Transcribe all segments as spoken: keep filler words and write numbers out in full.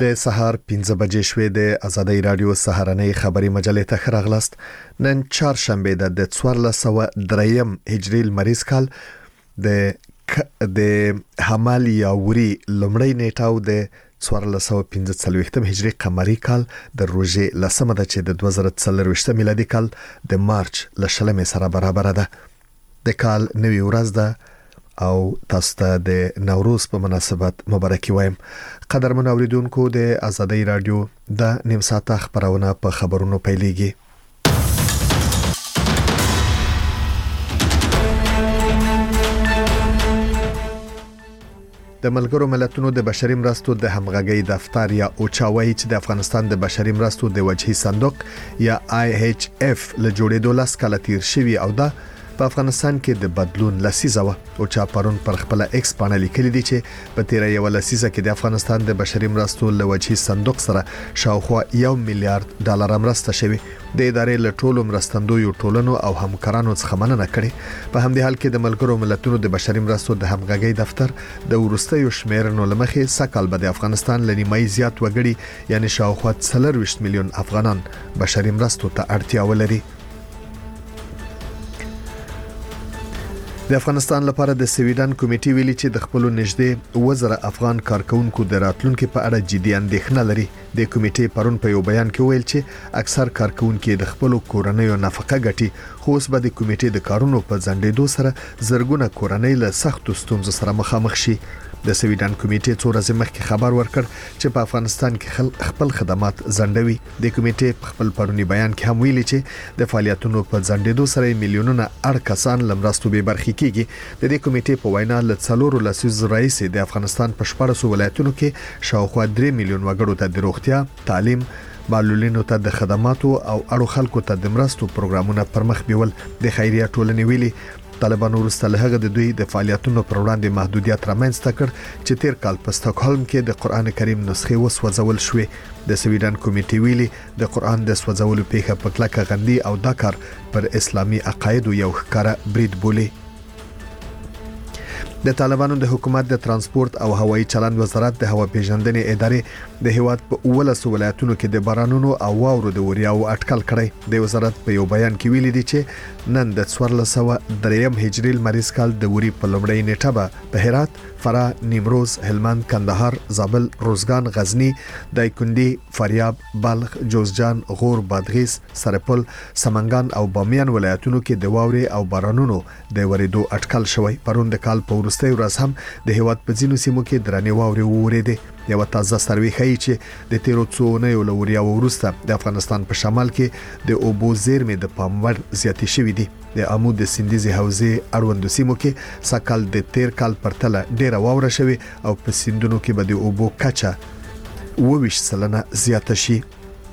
د سهار پنځه بجې شوې د آزادۍ رادیو سهارنۍ خبري مجلې ته خراغلاست. نن چهارشنبه ده د څوارلس سوه دریم هجري لمریز کال د د حمل یا وري لمړی نیټه او د څوارلس سوه پنځه څلوېښتم هجري قمري کال د روژې لسمه ده چې د دوه زره څلرویشتم میلادي کال د مارچ ل شلمې سره برابر ده. د کال نوی ورځ ده او تاسو ته د نوروز په مناسبت مبارکي وایم. قدرمن اوریدونکو د آزادۍ رادیو د نیم ساعته خبرونه په خبرونو پیلېږي. د ملګرو ملتونو د بشري مرستو د همغږي دفتر یا اوچاوي چې د افغانستان د بشري مرستو د وجهي صندوق یا آی ایچ اف له جوړېدو لاس کال تیر شوی او دا په افغانستان کې د بدلون لسیزه و او چا پرون پر خپل ایکس باندې لیکلي دي چې په تیر یو لسیزه کې د افغانستان د بشري مرستو له وجهي صندوق سره شاوخوا یو میلیارډ ډالر مرسته شوی. د ادارې له ټولو مرستندویو ټولنو او همکارانو څخه مننه کړې. په همدې حال کې د ملګرو ملتونو د بشري مرستو د همغږي دفتر د ورستیو شمیرنو لمخې سکهال به د افغانستان له نیمایي زیات وګړي یعنی شاوخوا څلورویشت میلیون افغانان بشري مرستو ته اړتیا ولري. د افغانستان لپاره د سویډن کمیټې ویلي چې د خپل نږدې وزره افغان کارکونکو د راتلونکو په اړه جدي اندېښنه لري. د کمیټې پرون په یو بیان کې ویل چې اکثر کارکونکو د خپل کورنیو نفقه ګټي خو اوس به د کمیټې د کارونو په ځنډېدو سره زرګونه کورنۍ له سختو ستونزو سره مخامخ شي. د سویډن کمیټې څو ورځې مخکې خبر ورکړ چې په افغانستان کې خپل خدمات ځنډوي. د کمیټې په خپل پرونی بیان کې هم ویلي چې د فعالیتونو په ځنډېدو سره میلیونونه اړ کسان لمرستو به برخې کیږي. د دې کمیټې په وینا ل څلورو لسیز رئیس د افغانستان په شپږ ولایتونو کې شاوخوا درې میلیون وګړو ته د روغتیا، تعلیم، معلولینو ته د خدماتو او اړو خلکو ته د مرستو پروګرامونه پرمخ بیول. د خیریه ټولنې ویلي طالبانو ورسته له هغه د دوی د فعالیتونو پر وړاندې محدودیت رامنځته کړ چې تیر کال په سټاکهولم کې د قران کریم نسخې وسوځول شوې. د سویډن کمیټې ویلي د قران د سوځولو پیښه په کلکه غندي او دا کار پر اسلامي عقایدو یو ښکاره برید بولي. د طالبانو د حکومت د ترانسپورت او هوایي چلند وزارت د هوا پیژندنې ادارې د هیواد په ولس ولایتونو کې د بارانونو او واورو د وریاو اټکل کړی. د وزارت په یو بیان کې ویلي دي چې نن د څوارلس سوه دریم هجري لمریز کال د وری په لومړۍ نیټه به په هرات، فراه، نیمروز، هلمند، کندهار، زابل، روزګان، غزنی، دایکنډي، فاریاب، بلخ، جوزجان، غور، بادغیس، سرپل، سمنګان او بامیان ولایتونو کې د واوري او بارانونو د وریدو اټکل شوی. پرون د کال په وروستي ورځ هم د هیواد په ځینو سیمو کې درنې واوري وورېدې. یو تازه سروې ښیي چې د تیرو څو اونیو له وریاو وروسته د افغانستان په شمال کې د اوبو زیرمې د پام وړ زیاتې شوې دي. د آمو د سیندیزي حوزې اړوندو سیمو کې سکهال د تیر کال پرتله ډیره واوره شوې او په سیندونو کې به د اوبو کچه اوه ویشت سلنه زیاته شي.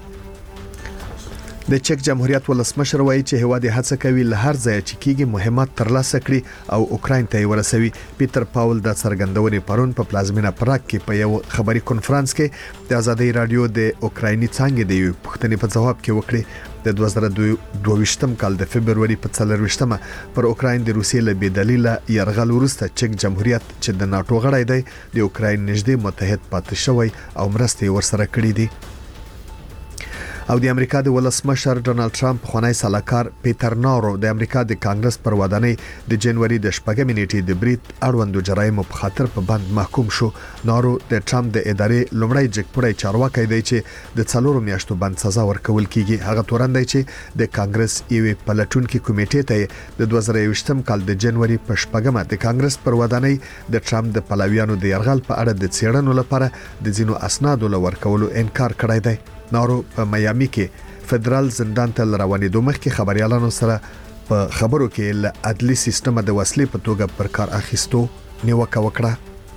د چک جمهوریت ولسمشر وایي چې هیواد هڅه کوي له هر ځای چې کیږي مهمات ترلاسه کړي او اوکراین ته ورسوي. پیټر پاول د څرګندونې پرون په پلازمینه پراګ کې په یو خبري کانفرنس کې د آزادۍ رادیو د اوکرایني څنګه د یو پښتنې په جواب کې وکړي. د دوه زره دوه ویشتم کال د فبرवरी په څلرویشتمه پر اوکراین د روسیې له بېدلیله یرغل وروسته چک جمهوریت چې د ناتو غړی دی د اوکراین نږدې متحد پاتې شوی او مرستې ورسره کړې دي. او د امریکا د ولسمشر ډونالد ټرمپ خونای سلاکار پیټر نارو د امریکا د کانګرس پر ودانۍ د جنوري د شپږمې نیټې د بریټ اړوندو جرایم په خاطر په بند محکوم شو. نارو د ټرمپ د ادارې لومړی جګپړی چارواکي دی چې د څلورو میاشتو بند سزا ورکول کیږي. هغه تورن دی چې د کانګرس یوې پلټونکو کمیټې ته د دوه زره یوویشتم کال د جنوري په شپږمه د کانګرس پر ودانۍ د ټرمپ د پلویانو د یرغل په اړه د څېړنو لپاره د ځینو اسنادو لورکولو انکار کړی دی. نارو په میامي کې فدرال زندان ته روانېدو مخکې خبريالانو سره په خبرو کې له عدلي سیستم د وسلې په توګه پر کار اخیستو نیوکه وکړه.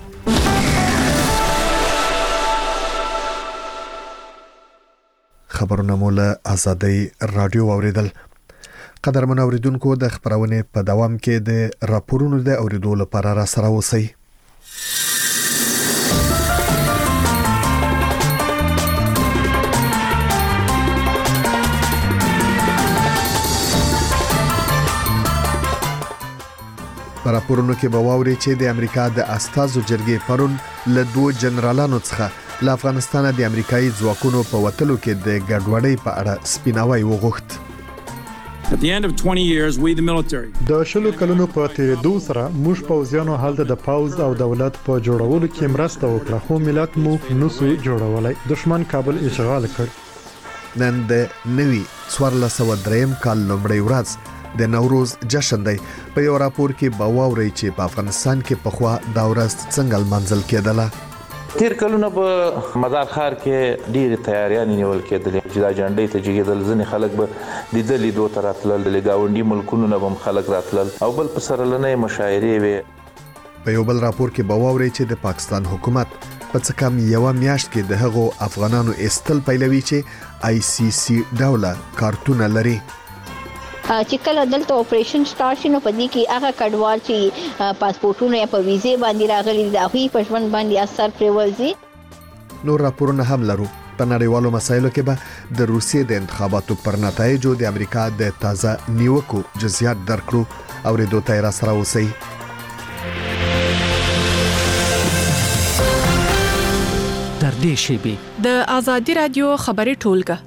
خبرونه مو له آزادۍ رادیو اوریدل. قدرمن اوریدونکو د خبرونه په دوام کې د راپورونو د اوریدو لپاره را سره اوسئ. راپورونو کې به واوري چې د امریکا د استازو جرګې پرون له دوه جنرالانو څخه له افغانستان د امریکایي ځواکونو په وټلو کې د ګډوډۍ په اړه سپیناوی وغوښت. At the end of twenty years, we the military د شلو کلونو په تیریدو سره موږ پوځیانو هلته د پوز او دولت په جوړولو کې مرسته وکړه، خو ملت مو نسو جوړولای. دشمن کابل اشغال کړ. نن د نوي څوارلس سوه دریم کال لومړۍ ورځ د نوروز جشن دی. په یو راپور کې باوري چې په افغانستان کې پخوا دا ورځ څنګه منځل کېدله. تیر کلونه په مزار خار کې ډېری تیاریانې نیول کېدلې چې دا جنډۍ ته جګېدل. ځینې خلک به د دلی دوه تر راتلل، د ګاونډي ملکونو نه هم خلک راتلل او بل په سرلنې مشاعرې وي. په یو بل راپور کې باوري چې د پاکستان حکومت په څه کم یو میاشت کې د هغو افغانانو استل پیلوي چې آی سی سی ډوله کارتونه لري. چې کله دلته اپریشن سٹارټ شي نو په دې کې هغه کډوال چې پاسپورتونه یا په ویزه باندې راغلي دي هغوی په ژوند باندې اثر پرېوځي. نور راپورونه هم لرو. په نړیوالو مسایلو کې به د روسیې د انتخاباتو پر نتایجو د امریکا د تازه نیوکو جزئیات درکړو او ریډو ته را سره اوسئ. تر دې شیبې د آزادي رادیو خبري ټولګه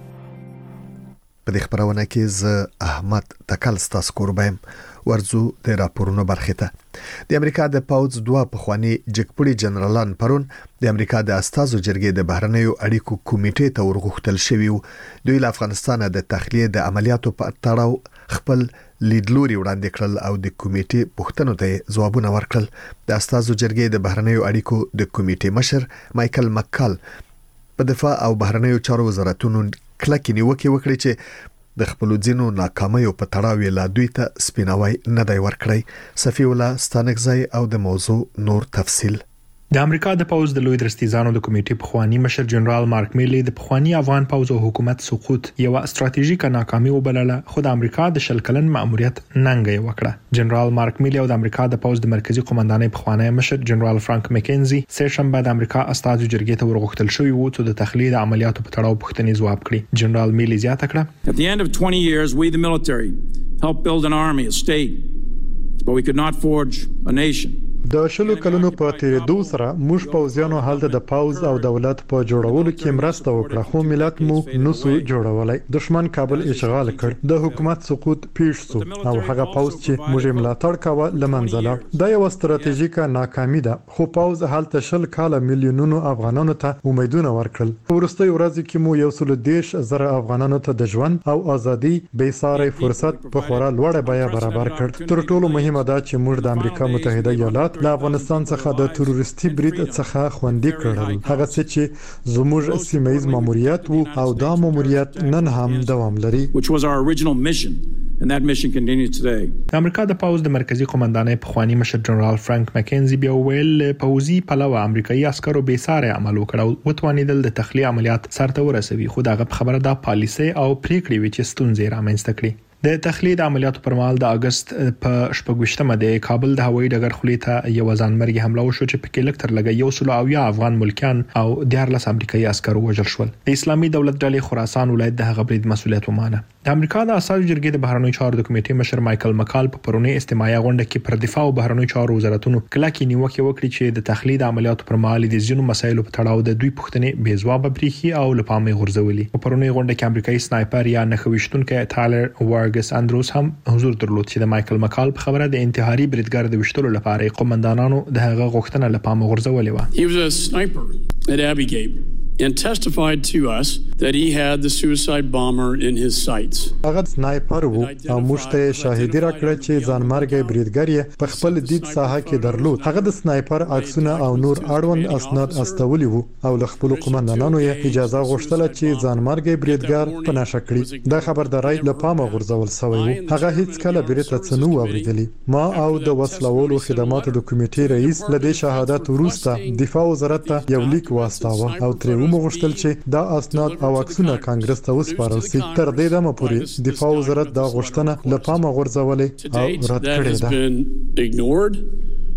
په دې خبرونه کې ز احمد تکل ستاسو قربایم ورزو د راپورونو برخه ته. د امریکا د پاوز دوه پخوانی جګپړي جنرالان پرون د امریکا د استازو جرګې د بهرنیو اړیکو کمیټې ته ورغښتل شوی وو. دوی له افغانستان د تخلیه د عملیاتو په تړاو خپل لیدلوري وړاندې کړل او د کمیټې پوښتنو ته ځوابونه ورکړل. د استازو جرګې د بهرنیو اړیکو د کمیټې مشر مایکل مکال په دفاع او بهرنیو چارو وزارتونو کلکې نیوکې وکړي چې د خپل ځینو ناکامیو په تړاو لا دوی ته سپیناوی نه دی ورکړی. صفی الله ستانکزی او د موضوع نور تفصیل. د امریکا د پوز د لوی درستیزانو د کمیټې پخوانی مشر جنرال مارک میلی د پخوانی افغان پوز او حکومت سقوط یو استراتیژیکه ناکامي وبلله، خو د امریکا د شل کلن مأموریت ننګه وکړه. جنرال مارک میلی او د امریکا د پوز د مرکزی قومندانۍ پخوانی مشر جنرال فرانک مکینزي سه شنبه د امریکا استازو جرګې ته ورغښتل شوی وو چې د تخلیه د عملیاتو په تړاو پوښتنې ځواب کړي. جنرال میلی زیاته کړه: At the end of twenty years, we the military helped build an army, a state, but we could not forge a nation. د شلو کلونو په تیریدو سره موږ پوځیانو هلته د پوز او دولت په جوړولو کې مرسته وکړه، خو ملت مو نسو جوړولای. دشمن کابل اشغال کړ. د حکومت سقوط پیښ شو او هغه پوز چې موږ ملاتړ کاوه لمنځله. دا یو استراتیژیکه ناکامي ده، خو پوز هلته شل کاله میلیونونو افغانانو ته امیدونه ورکړل. ورسته ورځ کې مو یو سل دیش زره افغانانو ته د ژوند او ازادي بې ساري فرصت په خورا لوړه بیه برابر کړ. تر ټولو مهمه ده چې موږ د امریکا متحده ایالات له افغانستان څخه د تروریستي برید څخه خوندي کړل، هغه څه چې زموږ سیمایي ماموریت وو او دا ماموریت نن هم دوام لري. Which was our original mission and that mission continues today. د امریکا د پوز د مرکزی قومندانۍ پخوانی مشر جنرال فرانک مکینزي بیا ویل پوزي پلوه امریکایي عسکرو به ساري عمل وکړ او وتوانیدل د تخلیه عملیات سرته ورسوي، خو دغه خبره د پالیسي او پریکړې وی چې ستونزې رامنځته کړې. د تخلیه د عملیاتو پر مهال د اگست په شپږشتمه د کابل د هوایي ډګر خولې ته یو ځانمرګي حمله وشو چې پکې لکټر لګي یو سل او یا افغان ملکیان او دیارلس امریکایي عسکر وژل شول. د اسلامي دولت ډلې خراسان ولایت د هغه برید مسولیت ومانه. د امریکا د اساسي جرګې د بهرنیو چارو د کمیټې مشر مایکل مکال په پرونی استماعي غونډه کې پر دفاع او بهرنیو چارو وزارتونو کلکې نیوکه وکړي چې د تخلیه د عملیاتو پر مهال د ځینو مسایلو په تړاو د دوی پوښتنې بې ځواب پریخي او لپامې غورځولي. په پرونی غونډه کې امریکایي سنایپر یا نخويشتونکو ټایلر وارګس اندروس هم حضور درلود چې د مایکل مکال په خبره د انتحاري بریدګر د وشتلو لپاره قومندانانو د هغه غوښتنه لپاره غورځولې و. He was a sniper at Abbey Gate and testified to us that he had the suicide bomber in his sights. هغه سنایپر وو او موږ ته شاهدی راکړه چې ځانمرګي بریدګر یې په خپل دید ساحه کې درلود. هغه د سنایپر عکسونه او نور اړوند اسناد استولي وو او له خپل قومندانانو یې اجازه غوښتله چې ځانمرګي بریدګر په نشه کړي. دا خبرداري له پامه غورځول شوی وو. هغه هیڅ کله بیرته څنو اوریدلی. ما او د وسلوالو خدماتو د کمیټې رئیس له دې شهادت وروسته دفاع وزارت ته یو لیک واستاوه او تر ومغشتل چې دا اسناد او عکسونه کانګرس ته وسپارل شي. تر دې دمه پورې دفاع وزارت دا غوښتنه له پامه غورځولې او رد کړې ده.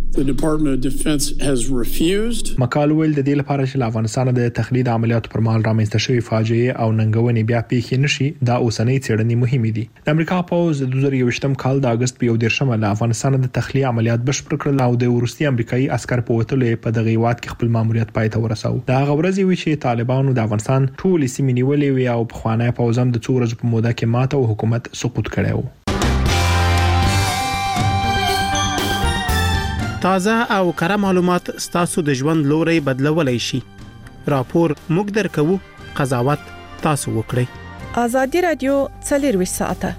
The Department of Defense has refused. مکال ویل د دې لپاره چې افغانستان د تخلید عملیاتو پر مهال رامنځته شوی فاجعه او ننګونې بیا پیښې نشي دا اوسنۍ څېړنې مهمې دي. د امریکا پوز د دوه زره یوویشتم کال د اگست په یو دیرشمه له افغانستان د تخلیه عملیات بشپړ کړل او د روسي امریکایي عسكر په وتلو په دغه هیواد کې خپل ماموریت پای ته ورساو. دا هغه ورځ وی چې طالبانو د افغانستان ټول سیمې نیولې وي او په خوانه پوزم د څو ورځې په موده کې ماته او حکومت سقوط کړی و. تازه او کره معلومات ستاسو د ژوند لوري بدلولای شي. راپور موږ درکو، قضاوت تاسو وکړئ. ازادي رادیو څلور ساعته.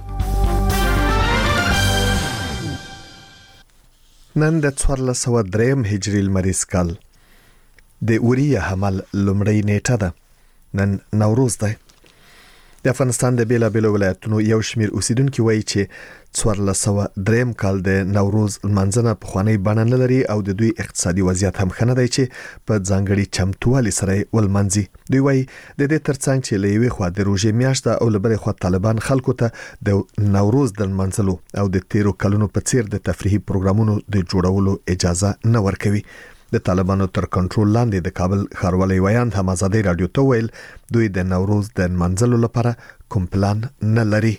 نن د څوارلس سوه دریم هجري لمریز کال د اوریه حمل لومړی نیټه ده. نن نوروز دی. د افغانستان د بیلابیلو ولایتونو یو شمیر اوسیدونکو وایي چې څوارلس سوه دریم کال د نوروز منځنه په خوانی بڼه نه لري او د دوی اقتصادي وضعیت هم ښه نه دی چې په ځانګړي چمتووالي سره ولمنځي. دوی وایي د دې ترڅنګ چې له یوې خوا د روژې میاشت او له بلې خوا طالبان خلکو ته د نوروز د منځلو او د تیرو کلونو په څیر د تفریحي پروګرامونو د جوړولو اجازه نه ورکوي. د طالبانو تر کنټرول لاندې د کابل ښاروالۍ ویاند هم ازادي رادیو ته ویل دوی د نوروز د منځلو لپاره کوم پلان نه لري.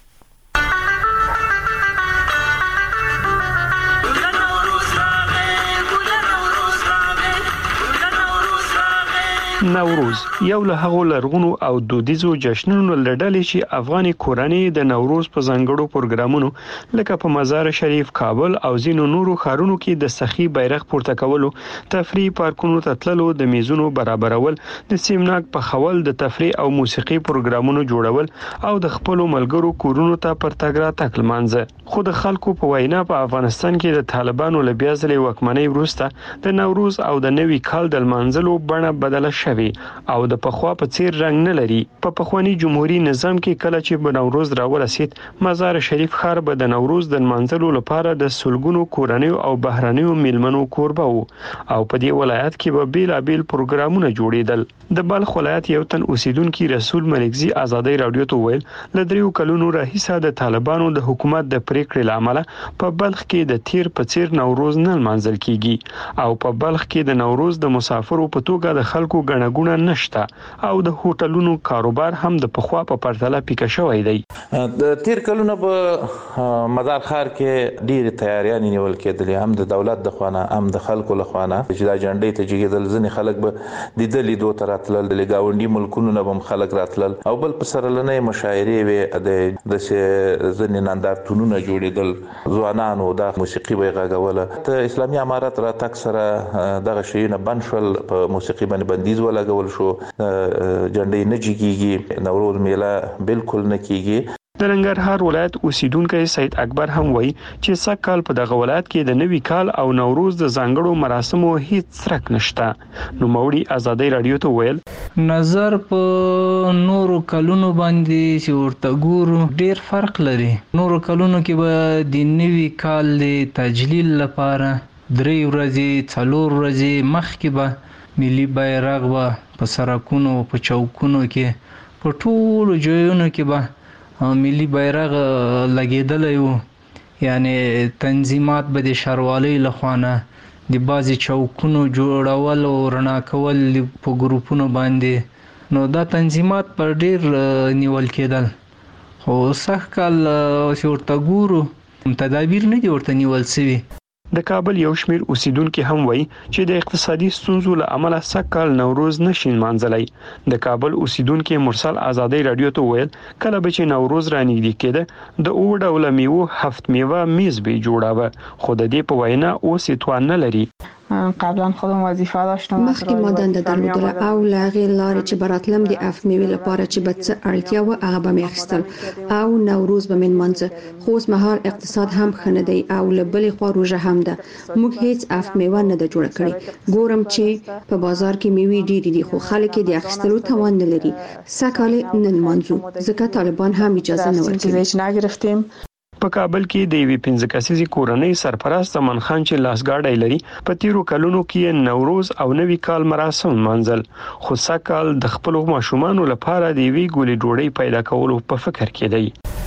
نوروز یو له هغو لرغونو او دودیزو جشنونو لړلې چې افغاني کورنۍ د نوروز په ځانګړو پروګرامونو لکه په مزار شریف، کابل او ځینو نورو ښارونو کې د سخي بیرغ پورته کولو، تفریح پارکونو ته تللو، د میزونو برابرول، د سیمناک په خول، د تفریح او موسیقي پروګرامونو جوړول او د خپل ملګرو کورونو ته پر تګ راتګ لمانځه. خو د خلکو په وینا په افغانستان کې د طالبانو له بیا ځلې واکمنۍ وروسته د نوروز او د نوي کال د لمانځلو بڼه بدله شوې او د پخوا په څیر رنگ نه لري. په پخوانی جمهوریت نظام کې کله چې په نوروز راورسید، مزار شریف ښار به د نوروز د منځلو لپاره د سلګونو کورنیو او بهرنیو میلمنو کوربه وو او په دې ولایت کې به بیلابیل پروګرامونه جوړیدل. د بلخ ولایت یو تن اوسیدونکو رسول ملکزي ازادي رادیو ته ویل له دریو کلونو راهیسه د طالبانو د حکومت د پریکړې لامل په بلخ کې د تیر په څیر نوروز نه منځل کیږي او په بلخ کې د نوروز د مسافرو په توګه د خلکو ګڼه نشته او د هوټلونو کاروبار هم د پخوا په پرتله پیکه شوی دی. د تیر کلونه په مزار ښار کې ډېر تیاریانې نیول کېدلې، هم د دولت د خوانه هم د خلکو له خوانه چې دا جنډې ته جګېدل. ځینې خلک به د لیدو ته راتلل، د ګاونډي ملکونو نه هم خلک راتلل او بل په سرلنۍ مشاعرې وې، د ځینې نندارتونونه جوړېدل، ځوانانو د موسیقي به یې غږوله. د اسلامي امارت راتګ سره دغه شیونه بند شول، په موسیقي باندې بندیز ولګول شو، جنډې نه جګیږي، نوروز میله بالکل نه کیږي. د ننګرهار ولایت اوسیدونکو سید اکبر هم وایي چې سږ کال په دغه ولایت کې د نوي کال او نوروز د ځانګړو مراسمو هیڅ څرک نشته. نو موري ازادي رادیو ته ویل نظر په نورو کلونو باندې چې ورته ګورو ډیر فرق لري. نورو کلونو کې به د نوي کال د تجلیل لپاره درې ورځې څلور ورځې مخکې به ملي بیرغ به په سرکونو په چوکونو کې په ټولو ځایونو کې به ملي بیرغ لګېدلی وو. یعنی تنظیمات به د ښاروالۍ لخوا نه د بعضې چوکونو جوړول او رڼا کول په ګروپونو باندې، نو دا تنظیمات پر ډیر نیول کېدل. خو سږ کال چې ورته ګورو تدابیر نه دي ورته نیول سوي. د کابل یو شمیر اوسیدونکو هم وایي چې د اقتصادي ستونزو له امله سږ کال نوروز نشي منځلای. د کابل اوسیدونکو مرسل ازادي رادیو ته ویل کله به چې نوروز رانږدې کېده د اوه ډوله میوو هفت میوه میز به جوړاوه، خو د دې په وینا اوس یې توان نه لري. قبلا خودم وظیفه داشتم مخکې ما دنده درلودله او له هغې لارې چې به راتلم د اف میوې لپاره چې به څه اړتیا وه هغه به مې اخیستل او نوروز به مې نمانځه. خو اوس مهال اقتصاد هم ښه نه دی او له بلې خوا روژه هم ده. موږ هیڅ اف میوه نه ده جوړه کړې. ګورم چې په بازار کې میوې ډېرې دي خو خلک یې د اخیستلو توان نه لري. سږ کال یې نه نمانځو ځکه طالبان هم اجازه نه ورکوي. په کابل کې د یوې پنځه کسیزې کورنۍ سرپرست زمان خان چې لاسګاډی لري په تیرو کلونو کې نوروز او نوي کال مراسم منځل، خو سږ کال د خپلو ماشومانو لپاره د یوې ګولې ډوډۍ پیدا کولو په فکر کې دی.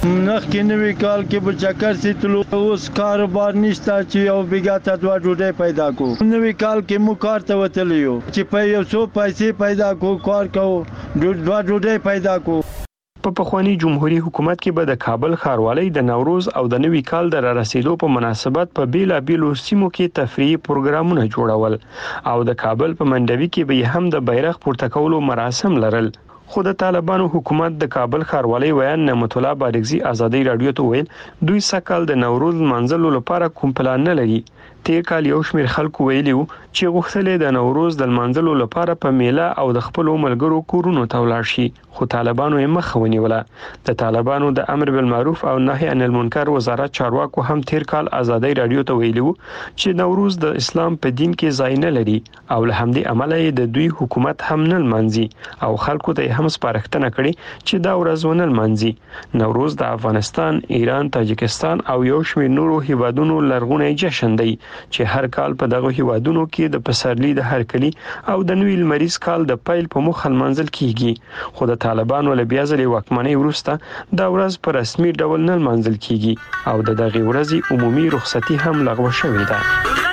نخ کې نوې کال کې به چکر سي تلو اوس کاروبار نشته چې یو بیګا ته دوه ډوډۍ پیدا کو نوې کال کې مو کار ته وتلیو چې په یو څو پیسې پیدا کو کار کو دوه ډوډۍ پیدا کو. په پخوانی جمهوریت حکومت کې به د کابل ښاروالۍ د نوروز او د نوي کال د رارسېدو په مناسبت په بیلابیلو سیمو کې تفریحي پروګرامونه جوړول او د کابل په منډوي کې به هم د بیرغ پورته کولو مراسم لرل. خو د طالبانو حکومت د کابل ښاروالۍ ویان نعمت الله بارګزي ازادي رادیو ته ویل دوی سکهال د نوروز منځلو لپاره کوم پلان نه لري. تیر کال یو شمېر خلکو ویلي وو چې غوښتل د نوروز د منځلو لپاره په میله او د خپل ملګرو کورونو ته ولاړ شي خو طالبانو یې مخ ونیوله. د طالبانو د امر بالمعروف او نهي عن المنکر وزارت چارواکو هم تیر کال ازادي رادیو ته ویلي وو چې نوروز د اسلام په دین کې ځای نه لري او له همدې عمله د دوی حکومت هم نه لمانځي او خلکو ته هم سپارښتنه کړې چې دا ورځ ونه لمانځي. نوروز د افغانستان، ایران، تاجکستان او یو شمېر نورو هیوادونو لرغونی جشن دی چې هر کال په دغه هیوادونو کې د پسرلي د هرکلی او د نوي لمریز کال د پیل په مخ لمانځل کیږي. خو د طالبانو له بیا ځلې واکمنۍ وروسته دا ورځ په رسمي ډول نه لمانځل کیږي او د دغه ورځې عمومي رخصتي هم لغوه شوې ده.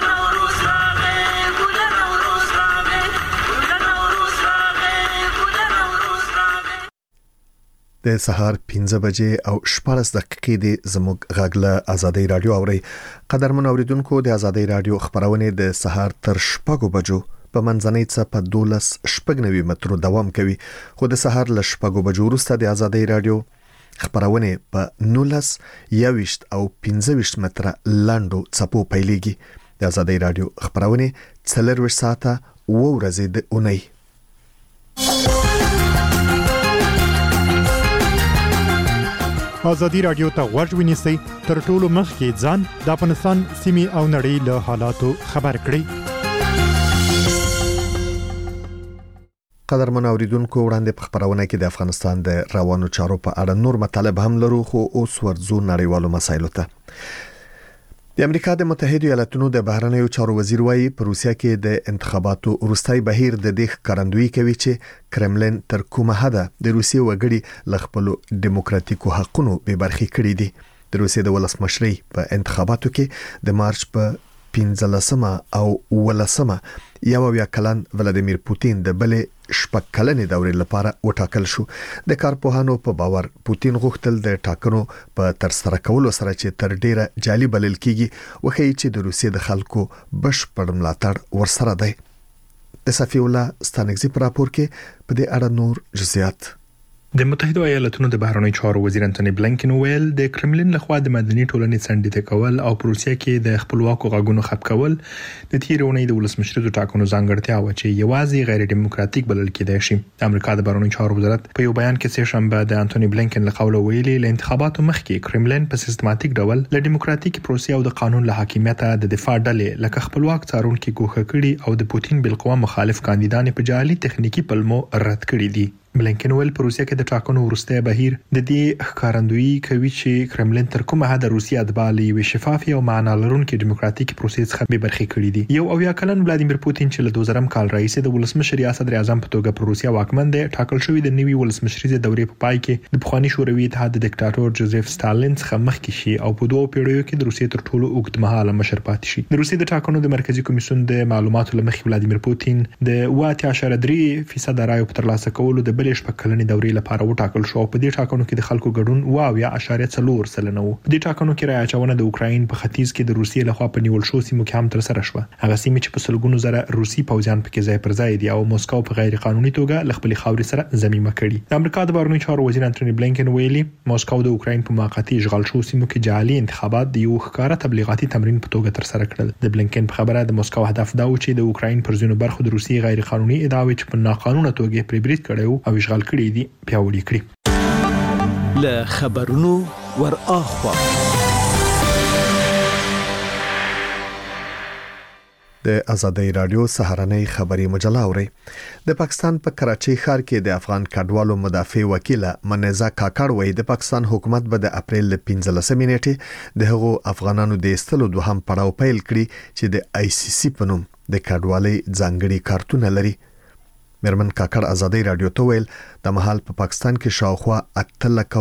د سهار پنځه بجې او شپږ دقیقې د زموږ غاګله ازادي رادیو اوري. قدرمن اوریدونکو د ازادي رادیو خبرونه د سهار تر شپږ بجو په منځنۍ څه په دولس شپږ نوي مترو دوام کوي خو د سهار ل شپږ بجو وروسته د ازادي رادیو خبرونه په نولس یويشت او پنځه ویشت متره لاندو څپو پیلېږي. د ازادي رادیو خبرونه څلور ساعته و ورځې د اونۍ. ازادي رادیو ته غوږ ونیسئ تر ټولو مخکې ځان د افغانستان سیمې او نړۍ له حالاتو خبر کړئ. قدرمن اوریدونکو وړاندې په خبرونه کې د افغانستان د روانو چارو په اړه نور مطالب هم لرو خو اوس ورځو نړیوالو مسایلو ته. د امریکا د متحده ایالاتونو د بهرنیو چارو وزیر وايي په روسیا کې د انتخاباتو وروستۍ بهیر د دې ښکارندویي کوي چې کرملین تر کومه حده د روسیې وګړي ل خپل دیموکراتیکو حقونو به برخې کړي دي. د روسیې د ولسمشرۍ په انتخاباتو کې د مارچ په پنځلسمه او ولسمه یو بیا کلن ولادیمیر پوتین د بلې شپږ کلنې دورې لپاره وټاکل شو. د کارپوهانو په باور پوتین غوښتل د ټاکنو په تر سره کولو سره چې تر ډیره جالي بلل کیږي وخی چې د روسیې د خلکو بشپړ ملاتړ ورسره دی. د صفی الله ستانګزی پر راپور کې په دې اړه نور جزئیات. د متحده ایالاتونو د بهرنیو چارو وزیر انټونی بلنکن ویل د کرملین لخوا د مدني ټولنې څنډې کول او پروسیا کې د خپلواکو غاګونو خپ کول د تیرونې د ولسمشر د ټاکنو ځانګړتیا و چې یوازې غیر دیموکراتیک بلل کېدای شي. د امریکا د بهرنیو چارو وزارت په یو بیان کې سه شنبه د انټونی بلنکن له قوله ویلي ل انتخاباتو مخکې کرملین په سیستماتیک ډول ل دیموکراتیک پروسیا او د قانون له حاکمیت د دفاع ډلې لکه خپلواک څارونکو ګوښه کړي او د پوتین بالقوه مخالف کاندیدان په جعلي تخنیکی پلمو رد کړي دي. بلنکن ویل په روسیا کې د ټاکنو وروسته بهیر د دې ښکارندویي کوي چې کرملین تر کومه حد روسیا د بالي وی شفاف او معنا لرونکي دیموکراتیک پروسس څخه به برخې کړي دي. یو او یا کلن ولادیمیر پوتین چې له دوه زره کال رئیس د ولسمشر ریاست اعظم په توګه پر روسیا واکمن دی ټاکل شوی د نوي ولسمشري د دورې په پای کې د بخوانی شوروي اتحاد د ډیکټاتور جوزف ستالین څخه مخکې شي او په دوه پیړیو کې د روسیې تر ټولو اوږدمهاله مشر پاتې شي. د روسیې د ټاکنو د مرکزی کمیسیون د معلوماتو لمخې ولادیمیر پوتین د اوه اشاریه درې فیصد رایو په ترلاسه کولو د بلې شپږ کلنې دورې لپاره وټاکل شو. په دې ټاکنو کې د خلکو ګډون واویا اشاریه څلور سلنه وو. په دې ټاکنو کې رای اچونه د اوکراین په ختیځ کې د روسیې لخوا په نیول شو سیمو کې هم تر سره شو. هغه سیمې چې په سلګونو زره روسي پوځیان پکې ځای پر ځای دي او موسکو په غیر قانوني توګه ل خپل خاورې سره ضمیمه کړي. د امریکا د بهرنیو چارو وزیر انټونی بلنکن ویلي موسکو د اوکراین په موقتی اشغال شو سیمو کې جعلي انتخابات د یو ښکارا تبلیغاتي تمرین په توګه تر سره کړل. د بلنکن په خبره د موسکو هدف دا و چې د اوکراین پر ځینو برخو د روسي غیر قانوني ادعاوې چې په ناقانونه توګه پرې برید کړي او اشغال کړي دي پیاوړي کړي. له خبرونو ور اخوا د ازادي رادیو سهارنۍ خبري مجله اوري. د پاکستان په کراچۍ ښار کې د افغان کډوالو مدافع وکیل منیزا کاکړ وایي د پاکستان حکومت به د اپریل پنځلسمې نیټې د هغو افغانانو د استلو دوهم پړاو پیل کړي چې د آی سی سی په نوم د کډوالۍ ځانګړي کارتونه لري. مرمن کاکړ ازادي رادیو ته ویل د مهال په پاکستان کې شاوخوا اته لک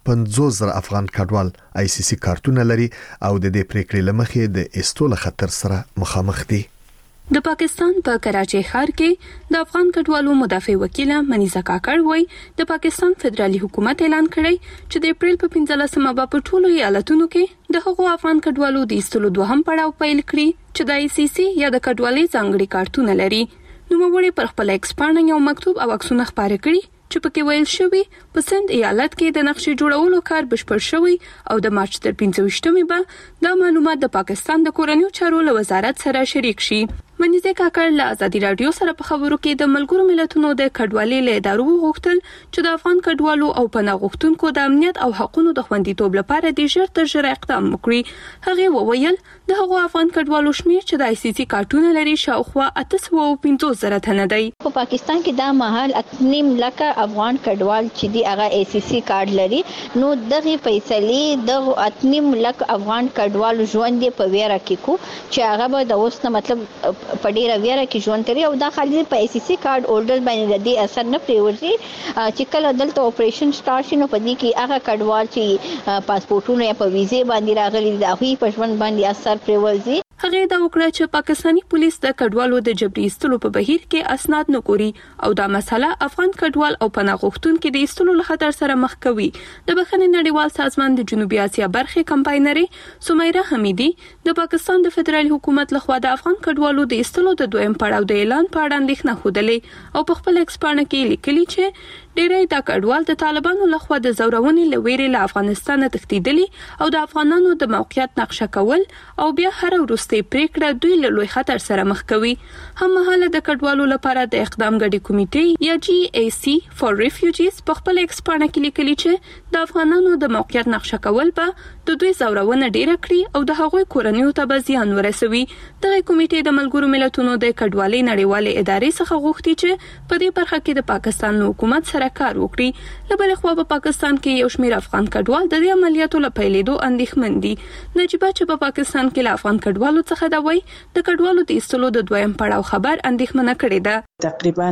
پنځوس زره افغان کډوال آی سی سی کارتونه لري او د دې پریکړې لمخې د استول خطر سره مخامخ دي. د پاکستان په کراچۍ ښار کې د افغان کډوالو مدافع وکیله منیزه کاکړ وایي د پاکستان فدرالي حکومت اعلان کړی چې د اپریل په پنځلسمه به په ټولو ایالتونو کې د هغو افغان کډوالو د ایستلو دوهم پړاو پیل کړي چې د آی سی سی یا د کډوالۍ ځانګړي کارتونه لري. نوموړي پر خپل ایکس پاڼه یو مکتوب او عکسونه خپاره کړي چې پکې ویل شوی په سند ایالت کې د نقشې جوړولو کار بشپړ شوی او د مارچ تر پنځه ویشتمې به دا معلومات د پاکستان د کورنیو چارو له وزارت سره شریک شي. منیزه کاکړ له ازادي رادیو سره په خبرو کې د ملګرو ملتونو د کډوالۍ له ادارو غوښتل چې د افغان کډوالو او پناه غوښتونکو د امنیت او حقوقو د خوندیتوب لپاره د ژر تر ژره اقدام وکړي. هغه وویل د هغو افغان کډوالو شمیر چې د آی سی سی کارتونه لري شاوخوا اته سوه او پنځوس زره تنه دی. په پاکستان کې دا مهال اتنیم لکه افغان کډوال چې دی هغه آی سی سی کارت لري نو دغه فیصلې د اتنیم لکه افغان کډوال ژوند په ویره کې کو چې هغه به د اوس نه مطلب په ډیره ویره کې ژوند کوي او دا خالي په آی سی سی کارت هولډر باندې د دې اثر نه پریوځي چې کله دلته اپریشن سٹارټ شي نو په دې کې هغه کډوال چې پاسپورتونه یا په ویزه باندې راغلي دا هی په ژوند باندې اثر پریوځي. هغه دا وکړه چې پاکستانی پولیس د کډوالو د جبري ایستلو په بهیر کې اسناد نه ګوري او دا مسله افغان کډوال او پناه غوښتونکو د ایستلو له خطر سره مخ کوي. د بخښنې نړیوال سازمان د جنوبي اسیا برخې کمپاینري سمیرا حمیدي د پاکستان د فدرالي حکومت لخوا د افغان کډوالو د ایستلو د دویم پړاو د اعلان په اړه اندېښنه خوده او په خپل ایکس پاڼه کې لیکلي چې ډېری دا کډوال د طالبانو لخوا د زورونې لويرې له افغانستان تښتیدلي او د افغانانو د موقعیت نقشه کول او بیا هر وروستي پریکړه دوی له لوی خطر سره مخ کوي. هم مهاله د کډوالو لپاره د اقدام غړي کمیټې یا جی ای سی فور ریفیوجیز په خپل ایکس پاڼه کې لیکلي چې د افغانانو د موقعیت نقشه کول به د دوی زورونه ډیره کړي او د هغوی کورنیو ته به زیان ورسوي. دغه کمیټې د ملګرو ملتونو د کډوالۍ نړیوالې ادارې څخه غوښتي چې په دې برخه کې د پاکستان حکومت سره کار وکړي. له بلې خوا په پاکستان کې یو شمېر افغان کډوال د دې عملیاتو له پیلېدو اندېښمن دي. نجیبه چې په پاکستان کې له افغان کډوالو څخه دا وایي د کډوالو د ایستلو د دویم پړاو خبر اندېښمنه کړې ده. تقریبا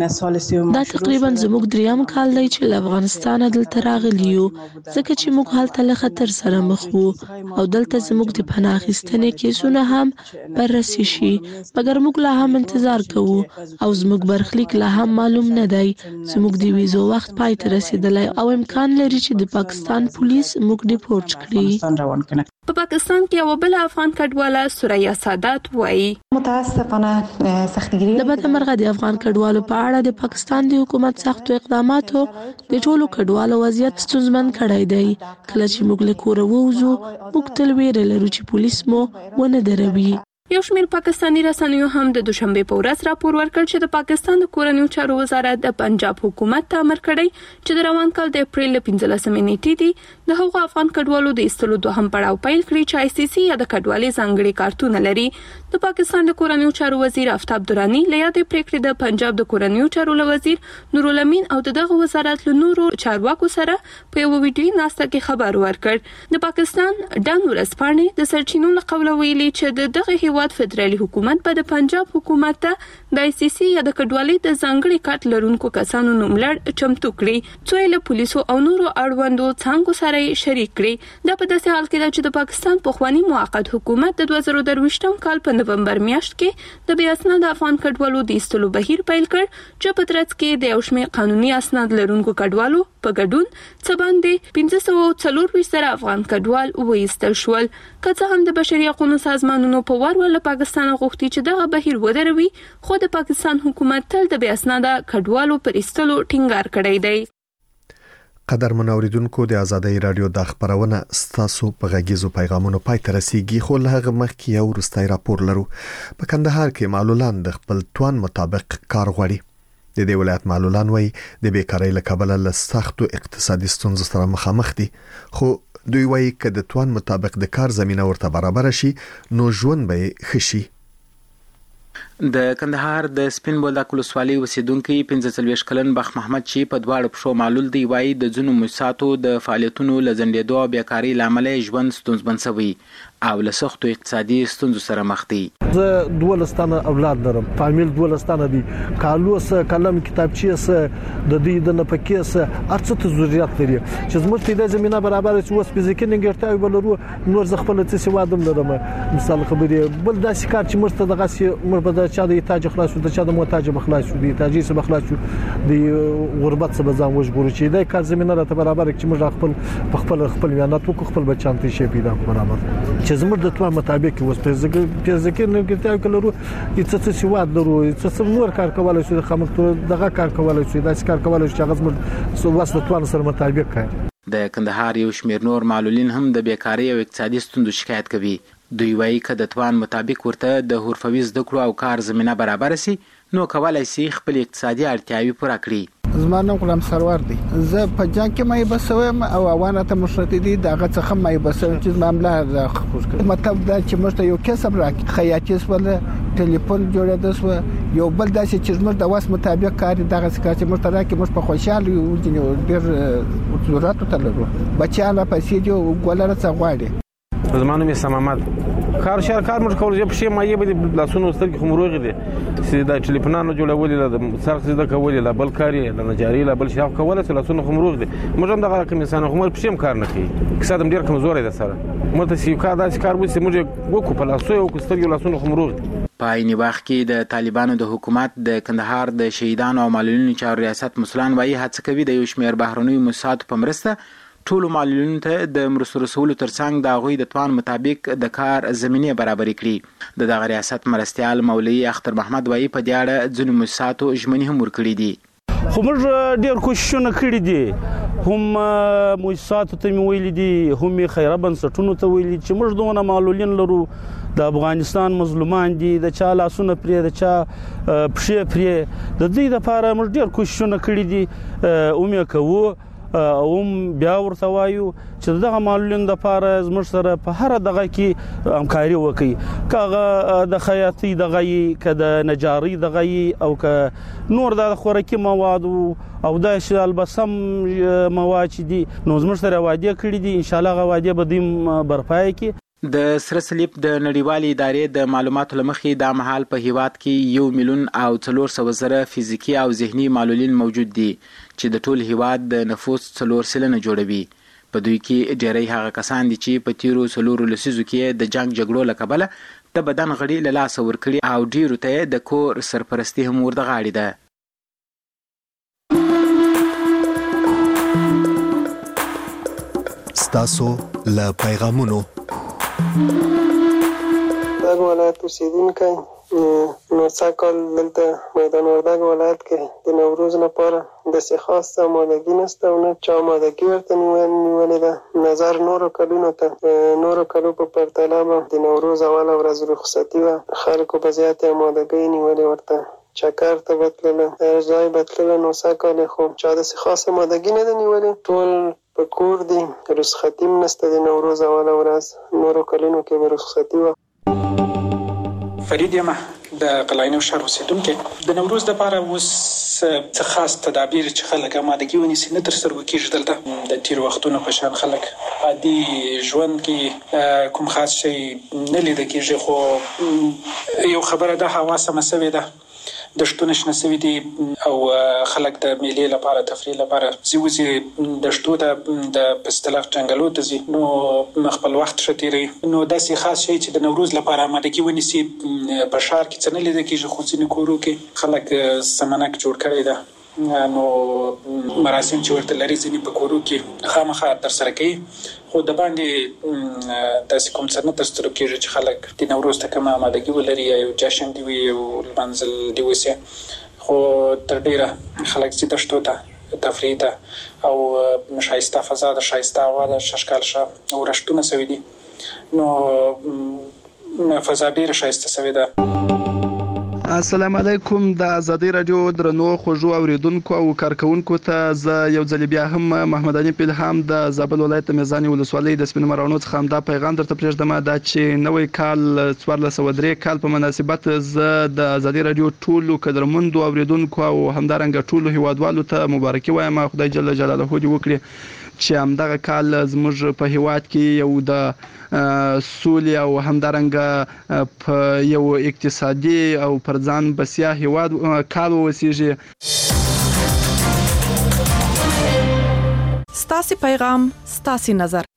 دا تقریبا زموږ دریم کال دی چې له افغانستان دلته راغلی یو ځکه چې موږ هلته له خطر سره مخ وو او دلته زموږ د پناه اخیستنې کیسونه هم بررسي شي مګر موږ لا هم انتظار کوو او زموږ برخلیک لا هم معلوم نه دی. زموږ د ویزو وخت پای ته رسیدلی او امکان لري چې د پاکستان پولیس موږ ډیپورټ کړي. په پاکستان کې یو بل افغان کډواله سوریا سادات وایي متاسفانه سختګیری د بدمرغه د افغان کډوالو په اړه د پاکستان د حکومت سختو اقداماتو د ټولو کډوالو وضعیت ستونزمن کړی دی. کله چې موږ له کوره ووځو موږ تل ویره لرو چې پولیس مو ونه دروي. یو شمېر پاکستانی رسنیو هم د دوشنبه په ورځ راپور ورکړ چې د پاکستان د کورنیو چارو وزارت د پنجاب حکومت ته امر کړی چې د روان کال د اپریل پنځلسمې نیټې دی د هغو افغان کډوالو د ایستلو دوهم پړاو پیل کړي چې آی سی سی یا د کډوالۍ ځانګړي کارتونه لري. د پاکستان د کورنیو چارو وزیر آفتاب درانی له یادې پریکړې د پنجاب د کورنیو چارو وزیر نورالامین او دغه وزارت له نورو چارواکو سره په یو ویډیو ناسته کې خبر ورکړ. د پاکستان ډان ورسپانې د سرچینو له قوله ویلي چې د دغه فدرالي حکومت په د پنجاب حکومت ته د آی سی سی یا د کډوالۍ د ځانګړي کارت لرونکو کسانو نوملړ چمتو کړي څو له پولیسو او نورو اړوندو څنګهو سره شریک کړي. د په داسې حال کې چې د پاکستان پخوانی موقت حکومت د دوه زره درویشتم کال په نومبر میاشت کې د بې اسناد افغان کډوالو د ایستلو بهیر پیل کړ چې په ترڅ کې د یو شمېر قانوني اسناد لرونکو کډوالو په ګډون څه باندې پنځه سوه څلور ویشت زره افغان کډوال وایستل شول. که څه هم د بشري حقوقو سازمانونو په ور ول پاکستان غوښتي چې دغه بهیر ودروي خو د پاکستان حکومت تل د بې اسناده کډوالو پر ایستلو ټینګار کړی دی. قدر منوریدونکو د آزادۍ رادیو د خبرونه ستاسو په غږیزو پیغامونو پای ته رسیدي خو له هغه مخکې یو وروستی راپور لرو. په کندهار کې معلولان د خپل توان مطابق کار غواړي. د دې ولایت معلولان وایي د بیکارۍ له کبله له سختو اقتصادي ستونزو سره مخامخ دي خو دوی وایي که د توان مطابق د کار زمينه ورته برابر شي نو ژوند به ښه شي. د کندهار د سپین بولدک ولسوالۍ اوسیدونکي پنځه څلوېښت کلن بخت محمد چې په دواړو پښو معلول دی وایي د ځینو موسساتو د فعالیتونو له ځنډېدو او بیکارۍ له امله ژوند ستونزمن شوی او له سختو اقتصادي ستونزو سره مخ دي. زه دولس تنه اولاد لرم، فامیل دولس تنه دي، کالو سه قلم کتابچې سه د دې د نفقې سه هر څه ته ضرورت لري چې زموږ ته د زمينه برابر شي. اوس فزیکي نیمګړتیاوې ولرو، نور زه خپل څه سوادم لرم. مثال خبرې بل داسې کار چې موږ ته دغه سي موږ په چا د تاج خلاص شو، د چا د محتاج خلاص شو، د تاجي سره خلاص شو، د غربت سره ځان وژغورو چې د کار زمينه راته برابر چې موږ خپل په خپل خپل میانات وکړو، خپل بچان ته شي پیدا برابر چې زموږ د توان مطابق اوس فزیکي فزیکي نیمګړتیاوې کلرو چې څه سواد لرو، څه نور کار کولای شو، خامخته دغه کار کولای شو، داسې کار کولای شو چې هغه زموږ واسطه توان سره مطابق کړي. د کندهار یو شمېر نور معلولین هم د بیکارۍ او اقتصادي ستونزو شکایت کوي. دوی وایي که د توان مطابق ورته د حرفوي زده کړو او کار زمینه برابر سي نو کولای شي خپل اقتصادي اړتیاوې پوره کړي. زما نوم غلام سرور دی. زه په جنګ کې مې بسوم او اوانه ته مشرتي دي دغه څخه مې بسوم چې معاملې خوش کړ. مطلب دا چې موږ ته یو کسب راکړي، خیاطي ولا ټلیفون جوړېدل سو، یو بل داسې چې موږ د واس مطابق کار دغه څه چې موږ ته راکړي، موږ په خوشاله یو ډېر ضرورت تللو. بچاله پیسې دی ګولره څه غواړي. زمانو می سمامت کار شهر کار موږ کول چې په شی مایه به لاسونو سترګې خو مروغې دي چې د ټلیفونانو جوړول له سرخ زده کول له بل کاری له نجاری له بل شاف کول چې لاسونو خو مروغ دي. موږ هم دغه کوم انسان خو موږ په شی کار نه کوي، اقتصاد هم ډیر کمزور دی سره. موږ ته سی کار داسې کار وسی موږ وکړو په لاسو او سترګې لاسونو خو مروغ دي. په عین وخت کې د طالبانو د حکومت د کندهار د شهیدانو او معلولینو چارو ریاست مسلمان وایي هڅه کوي د یو شمېر بهرنیو موسساتو په مرسته ټولو معلولینو ته د مرستو رسولو ترڅنګ د هغوی د توان مطابق د کار زمینې برابرې کړي. د دغه ریاست مرستیال مولوي اختر محمد وایي په دې اړه ځینو موسساتو ژمنې هم ورکړي دي. خو موږ ډېر کوششونه کړي دي، هم موسساتو ته مې ویلي دي، هم خیره بنسټونو ته ویلي چې موږ دونه معلولین لرو، د افغانستان مظلومان دي، د چا لاسونه پرې، د چا پښې پرې، د دې لپاره موږ ډېر کوششونه کړي دي. اومه کوو اوم بیا ورته وایو چې دغه معلولین د لپاره زموږ سره په هر دغه کې همکاري وکړي، کاغه د خیاطي دغه که د نجاری دغه او که نور د خوراکي مواد او د البسم مواد چې دي نو زموږ سره وعده کړي دي، ان شاء الله وعده به دیم برپای کړي. د سره صلیب د نړیوالې ادارې د معلوماتو لمخې دا مهال په هیواد کې یو میلیون او څلور سوه زره فزیکي او ذهني معلولین موجود دي چې د ټول هیواد د نفوس څلور سلنه جوړوي. په دوی کې ډېری هغه کسان دي چې په تیرو څلورو لسیزو کې د جنگ جګړو له کبله د بدن غړي له لاسه ورکړي او ډېرو ته د کور سرپرستي هم ورته غاړې ده. ستاسو له پیغامونو وردګ ولایت اوسیدونکی نو څه کال دلته میدان وردګ ولایت کې د نوروز لپاره داسې خاصه آمادګي نشته او نه چا آمادګي ورته نیولې ده. نظر نورو کلونو ته نورو کلو په پرتله به د نوروز اوله ورځ رخصتي وه، خلکو په زیاتې آمادګۍ نیولې ورته، چکر ته به تلله، هر ځای به تلله. نو څه کال خو چا داسې خاصه آمادګي نه ده نیولې، ټول په کور دي، رخصتي هم نشته د نوروز اوله ورځ، نورو کلونو کې به رخصتي وه. فرید یم د قلعین شهر اوسیدونکی. د نوروز لپاره اوس څه خاص تدابیر چې خلک آمادګي ونیسي نه ترسره کېږي. دلته د تېرو وختونو په شان خلک عادي ژوند کې کوم خاص شی نه لیده کېږي، خو یو خبره ده هوا سمه سوې ده، د شتونه شنه سوي دي او خلک د میلې لپاره تفریح لپاره ځي وځي د شتو ته د په اصطلاح ځنګلو ته ځي، نو خپل وخت ښه تېروي. نو داسې خاص شی چې د نوروز لپاره آمادګي ونیسي په ښار کې څه نه لیده کېږي، خو ځینې کورو کې خلک سمنک جوړ کړی ده، نو مراسم چې ورته لري ځینې په کورو کې خامخا ترسره کوي، خو د باندې داسې کوم څه نه ترسره کېږي چې خلک د نوروز ته کومه آمادګي ولري یا یو جشن دي وي یو لمانځل دي وسي. خو تر ډېره خلک ځي دښتو ته تفریح ته او ښایسته فضا ده، ښایسته هوا ده، ښه ښکال او رشتونه سوي دي، نو فضا ډېره ښایسته سوې ده. السلام علیکم. د ازادي رادیو درنو خوږو اوریدونکو او کارکونکو ته زه یو ځل بیا هم محمد علي پیلهام د زابل ولایت میزان ولسوالۍ د سپین مرانو څخه هم دا پیغام درته پرېږدم دا چې نوې کال څوارلس سوه درې کال په مناسبت زه د ازادي رادیو ټولو قدرمندو اوریدونکو او همدارنګه ټولو هیوادوالو ته مبارکي وایم. خدای جل جلاله دې وکړي چې همدغه کال زموږ په هیواد کې یو د سولې او همدارنګه په یو اقتصادي او پر ځان بسیا هیواد کال وسیږي. ستاسو پیغام ستاسو نظر